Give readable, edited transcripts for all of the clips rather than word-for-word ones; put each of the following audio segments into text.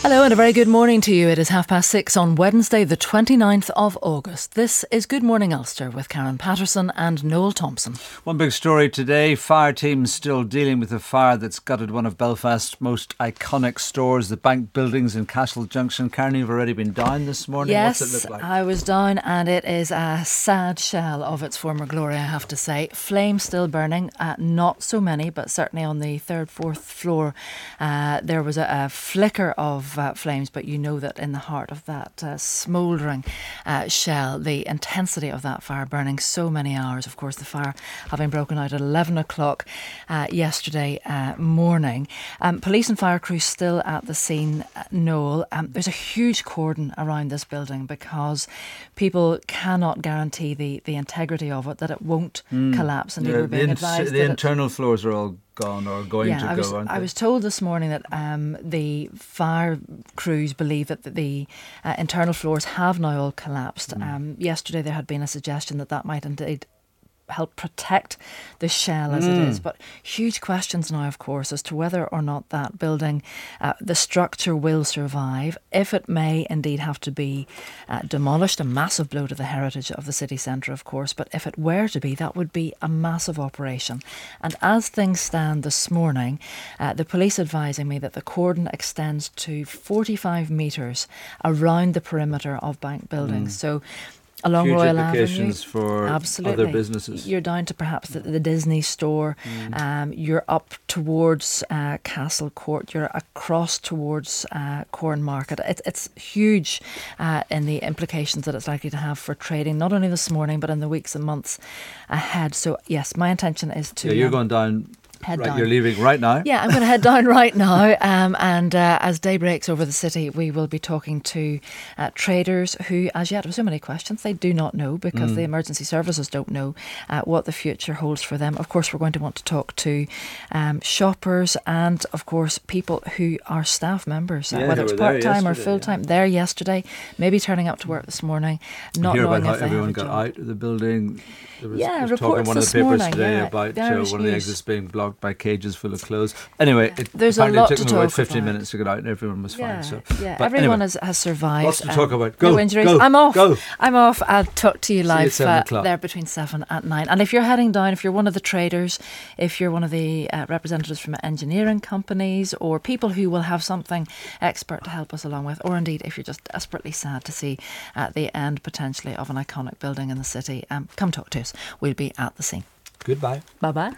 Hello and a very good morning to you. It is 6:30 on Wednesday, the 29th of August. This is Good Morning Ulster with Karen Patterson and Noel Thompson. One big story today. Fire teams still dealing with a fire that's gutted one of Belfast's most iconic stores, the bank buildings in Castle Junction. Karen, you've already been down this morning. Yes, what's it look like? I was down and it is a sad shell of its former glory, I have to say. Flames still burning, not so many, but certainly on the third, fourth floor there was a flicker of flames, but you know that in the heart of that smouldering shell, the intensity of that fire burning so many hours. Of course, the fire having broken out at 11 o'clock yesterday morning. Police and fire crews still at the scene, Noel. There's a huge cordon around this building because people cannot guarantee the integrity of it, that it won't collapse. And we're being advised the internal floors are all gone or going to go, aren't they? I was told this morning that the fire crews believe that the internal floors have now all collapsed. Yesterday there had been a suggestion that might indeed help protect the shell as it is, but huge questions now, of course, as to whether or not that building, the structure will survive, if it may indeed have to be demolished. A massive blow to the heritage of the city centre, of course, but if it were to be, that would be a massive operation. And as things stand this morning, the police advising me that the cordon extends to 45 metres around the perimeter of bank buildings. So along huge Royal implications Avenue, for absolutely. other businesses. You're down to perhaps the Disney store. You're up towards Castle Court. You're across towards Corn Market. It's huge in the implications that it's likely to have for trading, not only this morning but in the weeks and months ahead. So yes, my intention is to. Yeah, you're going down. Head right, down. You're leaving right now? Yeah, I'm going to head down right now. And as day breaks over the city, we will be talking to traders who, as yet, have so many questions. They do not know because the emergency services don't know what the future holds for them. Of course, we're going to want to talk to shoppers and, of course, people who are staff members, whether it's part-time or full-time. There yesterday, maybe turning up to work this morning, not hear knowing about if how they everyone have a got job. out of the building. There was reports talk in one of this the papers morning, today the about Irish one of the News. exits being blocked by cages full of clothes. Anyway, There's a apparently lot it took to them about talk 15 about. minutes to get out and everyone was fine. So, But anyway, everyone has survived. lots to talk about. Go, no injuries. go, I'm off. go. I'm off. I'll talk to you See you at live 7 o'clock. there between 7 and 9. And if you're heading down, if you're one of the traders, if you're one of the representatives from engineering companies or people who will have something expert to help us along with, or indeed if you're just desperately sad to see the end potentially of an iconic building in the city, come talk to us. We'll be at the scene. Goodbye. Bye-bye.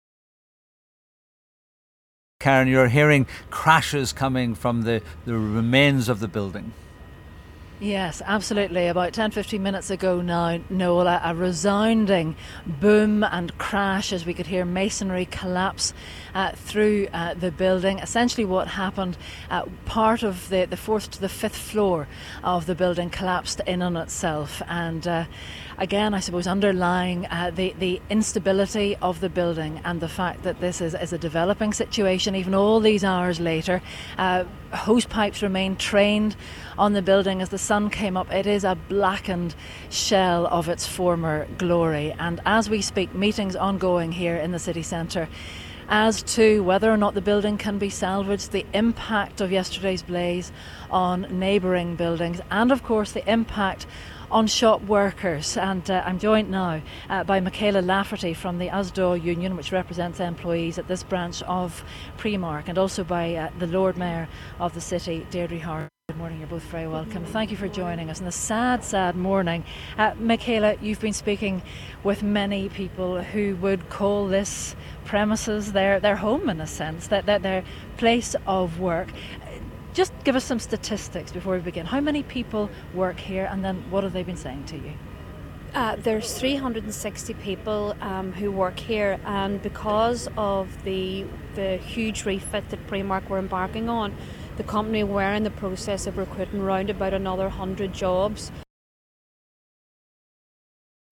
Karen, you're hearing crashes coming from the remains of the building. Yes, absolutely. About 10-15 minutes ago now, Noel, a resounding boom and crash as we could hear masonry collapse through the building. Essentially what happened, part of the fourth to the fifth floor of the building collapsed in on itself. And again, I suppose underlying the instability of the building and the fact that this is a developing situation, even all these hours later. Hose pipes remain trained on the building as the sun came up. It is a blackened shell of its former glory. And as we speak, meetings ongoing here in the city centre as to whether or not the building can be salvaged, the impact of yesterday's blaze on neighbouring buildings, and of course the impact on shop workers. And I'm joined now by Michaela Lafferty from the Asdaw Union, which represents employees at this branch of Primark, and also by the Lord Mayor of the city, Deirdre Hart. Good morning, you're both very welcome. Thank you for joining us on a sad, sad morning. Michaela, you've been speaking with many people who would call this premises their home in a sense, that their place of work. Just give us some statistics before we begin. How many people work here, and then what have they been saying to you? There's 360 people who work here, and because of the huge refit that Primark were embarking on, the company were in the process of recruiting round about another 100 jobs.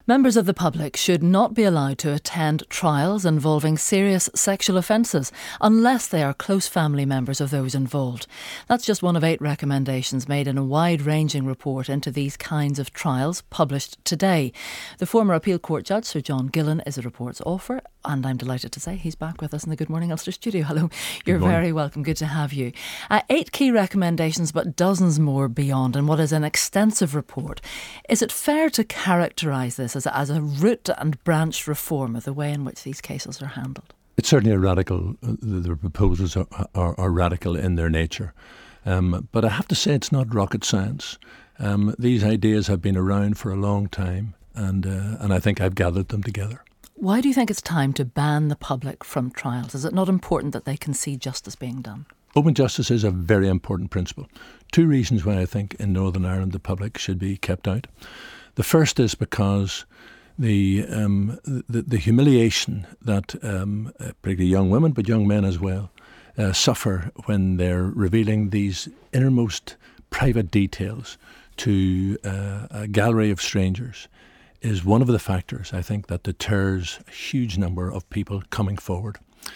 Members of the public should not be allowed to attend trials involving serious sexual offences unless they are close family members of those involved. That's just one of 8 recommendations made in a wide-ranging report into these kinds of trials published today. The former appeal court judge, Sir John Gillan, is the report's author, and I'm delighted to say he's back with us in the Good Morning Ulster studio. Hello, you're very welcome. Good to have you. 8 key recommendations, but dozens more beyond, in what is an extensive report. Is it fair to characterise this as a root and branch reform of the way in which these cases are handled? It's certainly a radical. The proposals are radical in their nature. But I have to say it's not rocket science. These ideas have been around for a long time, and I think I've gathered them together. Why do you think it's time to ban the public from trials? Is it not important that they can see justice being done? Open justice is a very important principle. 2 reasons why I think in Northern Ireland the public should be kept out. The first is because the humiliation that particularly young women, but young men as well, suffer when they're revealing these innermost private details to a gallery of strangers is one of the factors, I think, that deters a huge number of people coming forward.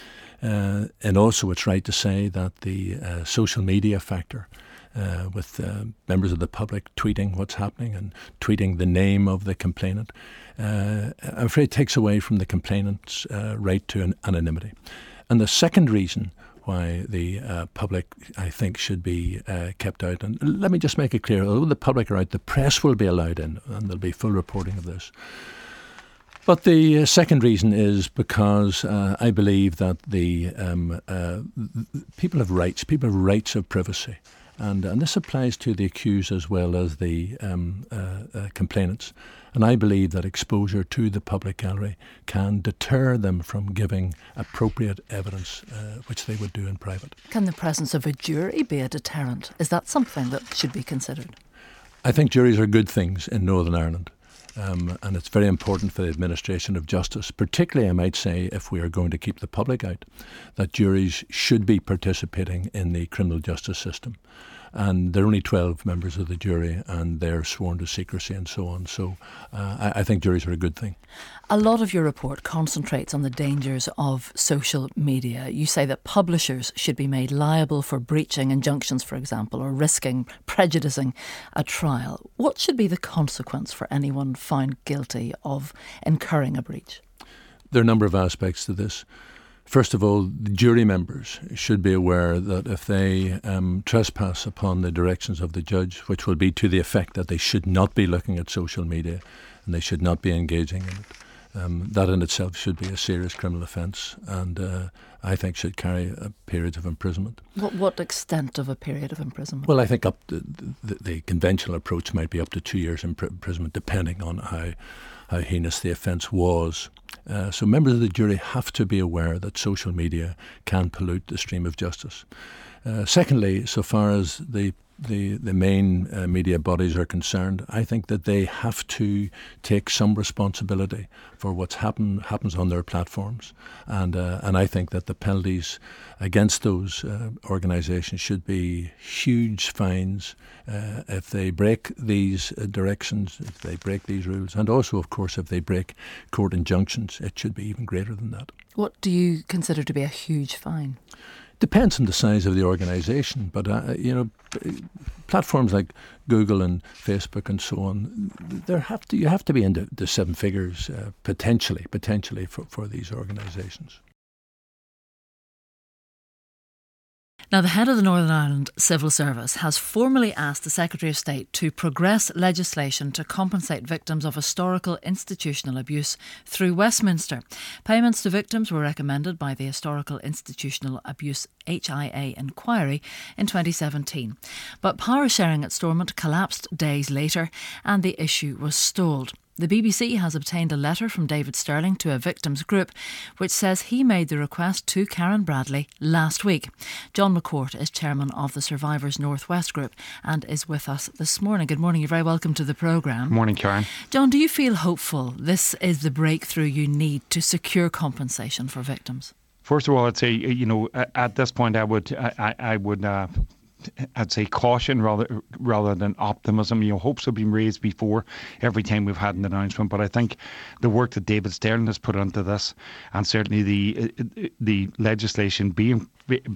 And also it's right to say that the social media factor, with members of the public tweeting what's happening and tweeting the name of the complainant, I'm afraid takes away from the complainant's right to anonymity. And the second reason why the public, I think, should be kept out, and let me just make it clear, although the public are out, the press will be allowed in, and there'll be full reporting of this. But the second reason is because I believe that the people have rights of privacy. And this applies to the accused as well as the complainants. And I believe that exposure to the public gallery can deter them from giving appropriate evidence, which they would do in private. Can the presence of a jury be a deterrent? Is that something that should be considered? I think juries are good things in Northern Ireland. And it's very important for the administration of justice, particularly, I might say, if we are going to keep the public out, that juries should be participating in the criminal justice system. And there are only 12 members of the jury, and they're sworn to secrecy and so on. So I think juries are a good thing. A lot of your report concentrates on the dangers of social media. You say that publishers should be made liable for breaching injunctions, for example, or risking prejudicing a trial. What should be the consequence for anyone found guilty of incurring a breach? There are a number of aspects to this. First of all, the jury members should be aware that if they trespass upon the directions of the judge, which will be to the effect that they should not be looking at social media and they should not be engaging in it, that in itself should be a serious criminal offence, and I think should carry periods of imprisonment. What extent of a period of imprisonment? Well, I think up to the conventional approach might be up to 2 years imprisonment, depending on how heinous the offence was. So members of the jury have to be aware that social media can pollute the stream of justice. Secondly, so far as the main media bodies are concerned, I think that they have to take some responsibility for what's happens on their platforms, and I think that the penalties against those organisations should be huge fines if they break these directions, if they break these rules, and also, of course, if they break court injunctions. It should be even greater than that. What do you consider to be a huge fine? Depends on the size of the organisation, but platforms like Google and Facebook and so on, you have to be into the 7 figures potentially for these organisations. Now, the head of the Northern Ireland Civil Service has formally asked the Secretary of State to progress legislation to compensate victims of historical institutional abuse through Westminster. Payments to victims were recommended by the Historical Institutional Abuse HIA inquiry in 2017. But power sharing at Stormont collapsed days later and the issue was stalled. The BBC has obtained a letter from David Sterling to a victims group which says he made the request to Karen Bradley last week. John McCourt is chairman of the Survivors North West group and is with us this morning. Good morning, you're very welcome to the programme. Morning, Karen. John, do you feel hopeful this is the breakthrough you need to secure compensation for victims? First of all, I'd say, at this point I would I'd say caution rather than optimism. Hopes have been raised before every time we've had an announcement, but I think the work that David Sterling has put into this, and certainly the legislation being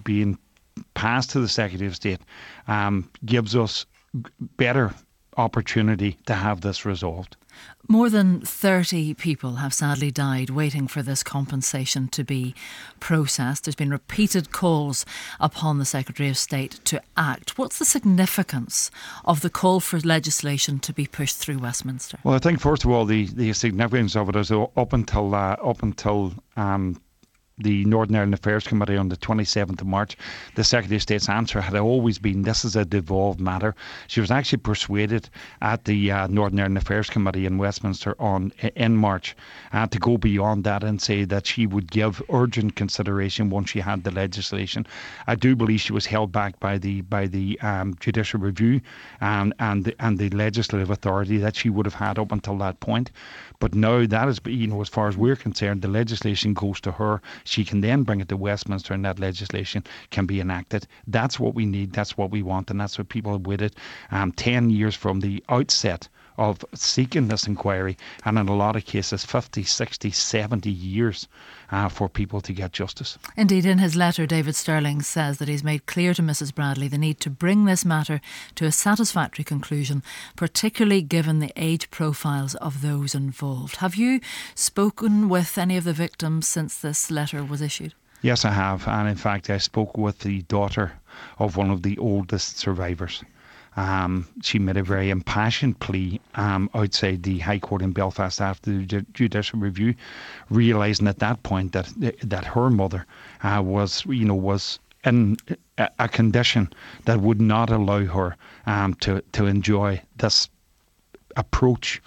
passed to the Secretary of State, gives us better opportunity to have this resolved. More than 30 people have sadly died waiting for this compensation to be processed. There's been repeated calls upon the Secretary of State to act. What's the significance of the call for legislation to be pushed through Westminster? Well, I think first of all the significance of it is up until the Northern Ireland Affairs Committee on the 27th of March, the Secretary of State's answer had always been this is a devolved matter. She was actually persuaded at the Northern Ireland Affairs Committee in Westminster in March to go beyond that and say that she would give urgent consideration once she had the legislation. I do believe she was held back by the judicial review and the legislative authority that she would have had up until that point. But now that is, as far as we're concerned, the legislation goes to her. She can then bring it to Westminster and that legislation can be enacted. That's what we need, that's what we want, and that's what people have waited 10 years from the outset of seeking this inquiry, and in a lot of cases 50, 60, 70 years for people to get justice. Indeed, in his letter, David Sterling says that he's made clear to Mrs Bradley the need to bring this matter to a satisfactory conclusion, particularly given the age profiles of those involved. Have you spoken with any of the victims since this letter was issued? Yes, I have, and in fact I spoke with the daughter of one of the oldest survivors. She made a very impassioned plea outside the High Court in Belfast after the judicial review, realising at that point that her mother was in a condition that would not allow her to enjoy this approach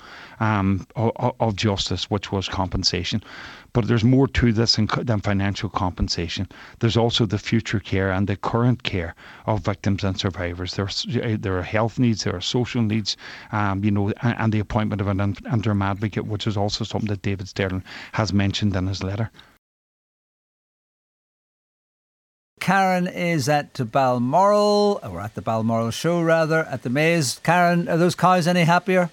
of justice, which was compensation. But there's more to this than financial compensation. There's also the future care and the current care of victims and survivors. There are health needs, there are social needs, and the appointment of an interim advocate, which is also something that David Sterling has mentioned in his letter. Karen is at Balmoral, or at the Balmoral show rather, at the Maze. Karen, are those cows any happier?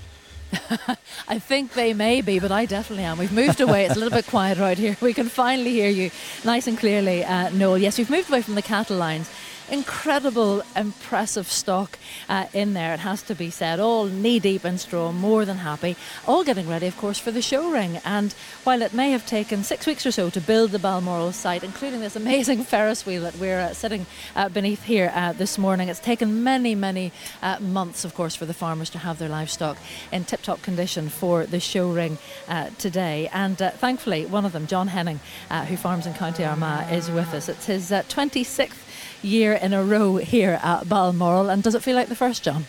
I think they may be, but I definitely am. We've moved away. It's a little bit quieter out here. We can finally hear you nice and clearly, Noel. Yes, we've moved away from the cattle lines. Incredible, impressive stock in there, it has to be said. All knee-deep in straw, more than happy. All getting ready, of course, for the show ring. And while it may have taken 6 weeks or so to build the Balmoral site, including this amazing Ferris wheel that we're sitting beneath here this morning, it's taken many, many months, of course, for the farmers to have their livestock in tip-top condition for the show ring today. And thankfully, one of them, John Henning, who farms in County Armagh, is with us. It's his 26th year in a row here at Balmoral. And does it feel like the first, John?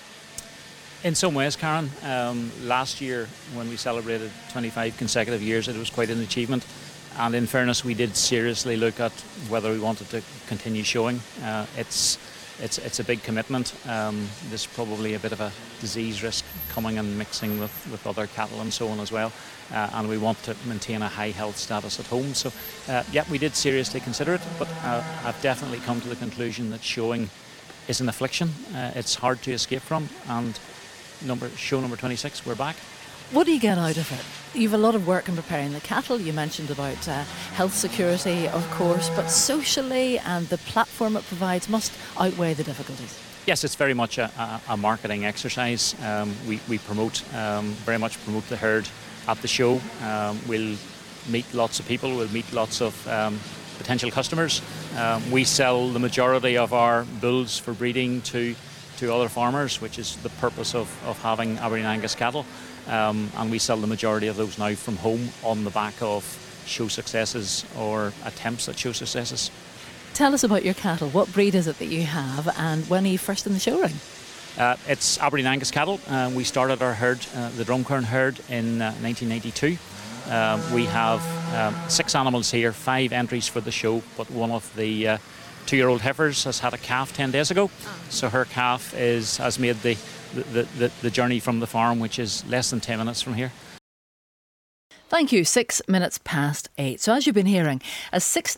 In some ways, Karen. Last year, when we celebrated 25 consecutive years, it was quite an achievement. And in fairness, we did seriously look at whether we wanted to continue showing. It's a big commitment. There's probably a bit of a disease risk coming and mixing with other cattle and so on as well. And we want to maintain a high health status at home. So, we did seriously consider it, but I've definitely come to the conclusion that showing is an affliction. It's hard to escape from. And show number 26, we're back. What do you get out of it? You've a lot of work in preparing the cattle. You mentioned about health security, of course, but socially and the platform it provides must outweigh the difficulties. Yes, it's very much a marketing exercise. We promote, very much promote the herd at the show. We'll meet lots of people, we'll meet lots of potential customers. We sell the majority of our bulls for breeding to other farmers, which is the purpose of having Aberdeen Angus cattle. And we sell the majority of those now from home on the back of show successes or attempts at show successes. Tell us about your cattle. What breed is it that you have, and when are you first in the show ring? It's Aberdeen Angus cattle. We started our herd, the Drumcairn herd, in 1992. We have 6 animals here, 5 entries for the show, but one of the 2-year-old heifers has had a calf 10 days ago. So her calf has made the journey from the farm, which is less than 10 minutes from here. Thank you. 6 minutes past 8. So as you've been hearing, a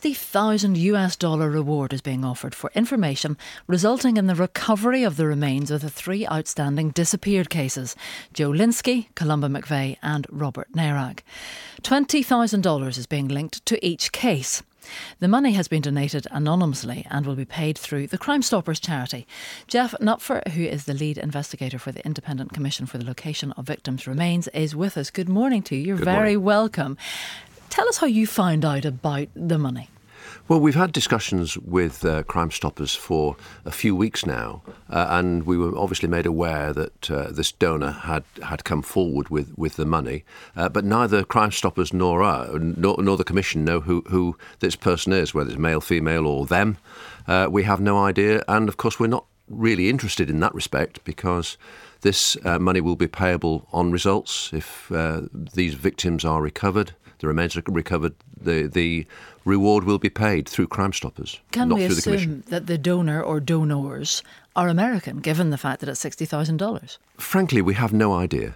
$60,000 reward is being offered for information resulting in the recovery of the remains of the 3 outstanding disappeared cases: Joe Linsky, Columba McVeigh and Robert Nairag. $20,000 is being linked to each case. The money has been donated anonymously and will be paid through the Crime Stoppers charity. Jeff Knupfer, who is the lead investigator for the Independent Commission for the Location of Victims' Remains, is with us. Good morning to you. You're very welcome. Tell us how you found out about the money. Well, we've had discussions with Crime Stoppers for a few weeks now, and we were obviously made aware that this donor had come forward with the money, but neither Crime Stoppers nor the Commission know who this person is, whether it's male, female or them. We have no idea, and of course we're not really interested in that respect, because this money will be payable on results. If these victims are recovered, the remains are recovered, the reward will be paid through Crime Stoppers, Can not we through the Commission. assume that the donor or donors are American, given the fact that it's $60,000? Frankly, we have no idea.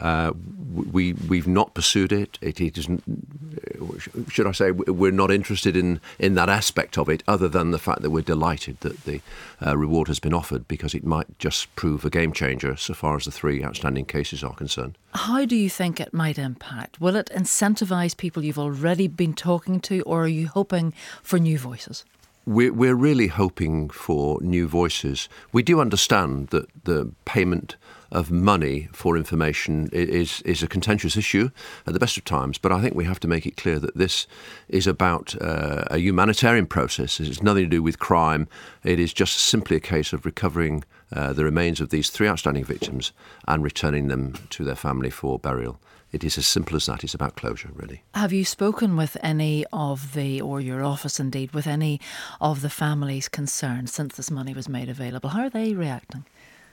We've not pursued it. It isn't. Should I say we're not interested in that aspect of it, other than the fact that we're delighted that the reward has been offered, because it might just prove a game changer so far as the 3 outstanding cases are concerned. How do you think it might impact? Will it incentivise people you've already been talking to, or are you hoping for new voices? We're really hoping for new voices. We do understand that the payment of money for information is a contentious issue at the best of times, but I think we have to make it clear that this is about a humanitarian process. It's nothing to do with crime. It is just simply a case of recovering the remains of these 3 outstanding victims and returning them to their family for burial. It is as simple as that. It's about closure, really. Have you spoken with any of or your office indeed, with any of the families concerned since this money was made available? How are they reacting?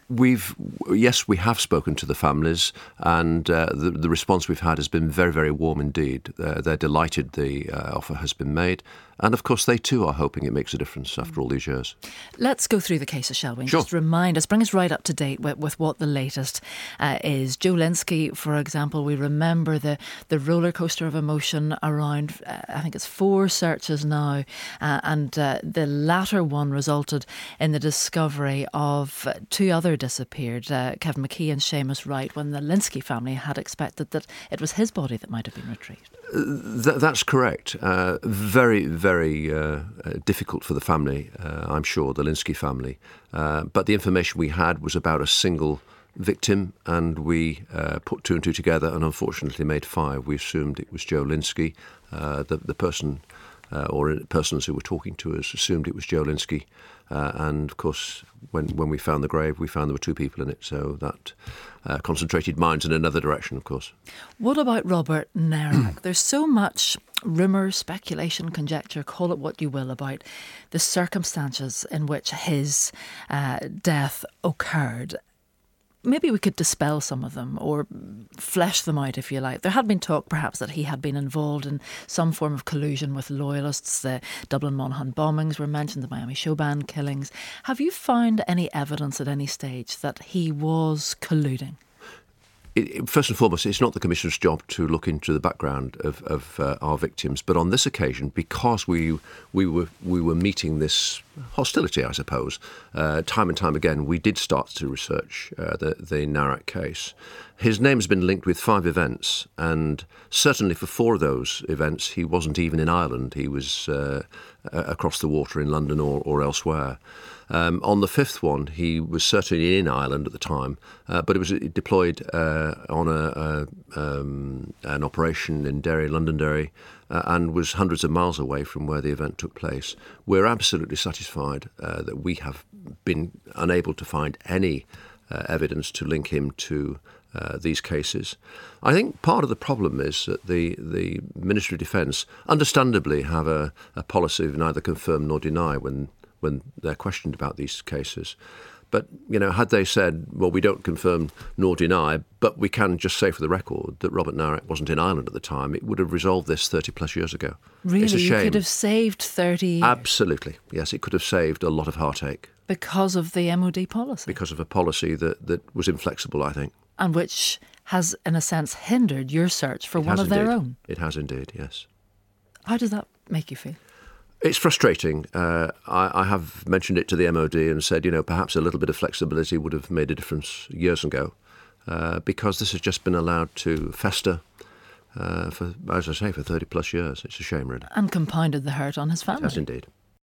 Yes, we have spoken to the families, and the response we've had has been very, very warm indeed. They're delighted the offer has been made, and of course they too are hoping it makes a difference after all these years. Let's go through the cases, shall we? Sure. Just remind us, bring us right up to date with what the latest is. Joe Linsky, for example, we remember the roller coaster of emotion around, I think it's 4 searches now, and the latter one resulted in the discovery of 2 other disappeared, Kevin McKee and Seamus Wright, when the Linsky family had expected that it was his body that might have been retrieved. That's correct. Very, very difficult for the family, I'm sure, the Linsky family. But the information we had was about a single victim, and we put 2 and 2 together and unfortunately made 5. We assumed it was Joe Linsky. The person or persons who were talking to us assumed it was Joe Linsky. And of course, when we found the grave, we found there were 2 people in it. So that concentrated minds in another direction, of course. What about Robert Nairag? There's so much rumour, speculation, conjecture, call it what you will, about the circumstances in which his death occurred. Maybe we could dispel some of them or flesh them out, if you like. There had been talk, perhaps, that he had been involved in some form of collusion with loyalists. The Dublin Monaghan bombings were mentioned, the Miami Showband killings. Have you found any evidence at any stage that he was colluding? First and foremost, it's not the Commissioner's job to look into the background of our victims, but on this occasion, because we were meeting this hostility, I suppose, time and time again, we did start to research the Nairag case. His name has been linked with 5 events, and certainly for 4 of those events, he wasn't even in Ireland. He was across the water in London or elsewhere. On the 5th one, he was certainly in Ireland at the time, but it was deployed on an operation in Derry, Londonderry, and was hundreds of miles away from where the event took place. We're absolutely satisfied that we have been unable to find any evidence to link him to these cases. I think part of the problem is that the Ministry of Defence understandably have a policy of neither confirm nor deny when they're questioned about these cases. But, had they said, well, we don't confirm nor deny, but we can just say for the record that Robert Nairag wasn't in Ireland at the time, it would have resolved this 30 plus years ago. Really? It's a shame. You could have saved 30 years? Absolutely. Yes, it could have saved a lot of heartache. Because of the MOD policy? Because of a policy that was inflexible, I think. And which has, in a sense, hindered your search for one of their own. It has indeed, yes. How does that make you feel? It's frustrating. I have mentioned it to the MOD and said, perhaps a little bit of flexibility would have made a difference years ago, because this has just been allowed to fester for 30 plus years. It's a shame, really. And compounded the hurt on his family. It has indeed.